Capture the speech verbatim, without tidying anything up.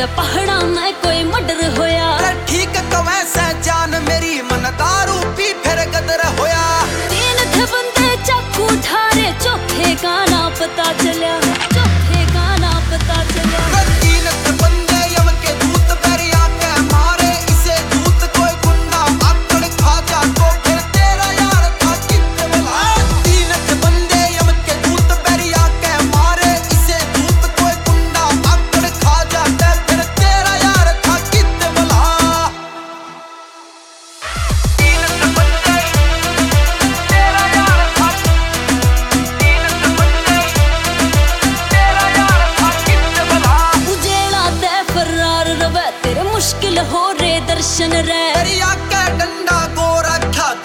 दे पहाड़ा में कोई मर्डर होया। ठीक कवे से जान मेरी मन दारू पी फिर गदर होया। तीन थे बंदे चाकू ठारे चौथे का ना पता चलिया, चौथे का ना पता चलिया। तीन थे बंदे यम के दूत बैरिया के मारे इसे दूत कोई गुंडा आकड़ खा जा तो फिर तेरा यार था कितने वाला। तीन थे बंदे यम के दूत बैरिया के मारे इसे दूत कोई गुंडा आकड़ खा जा तो फिर तेरा यार था कितने वाला। तीन थे बंदे तेरा यार था, तीन थे बंदे तेरा यार था कितने वाला। उजेला दे फरार रवे तेरे मुश्किल हो रे दर्शन रे। बैरिया के डंडा को रखा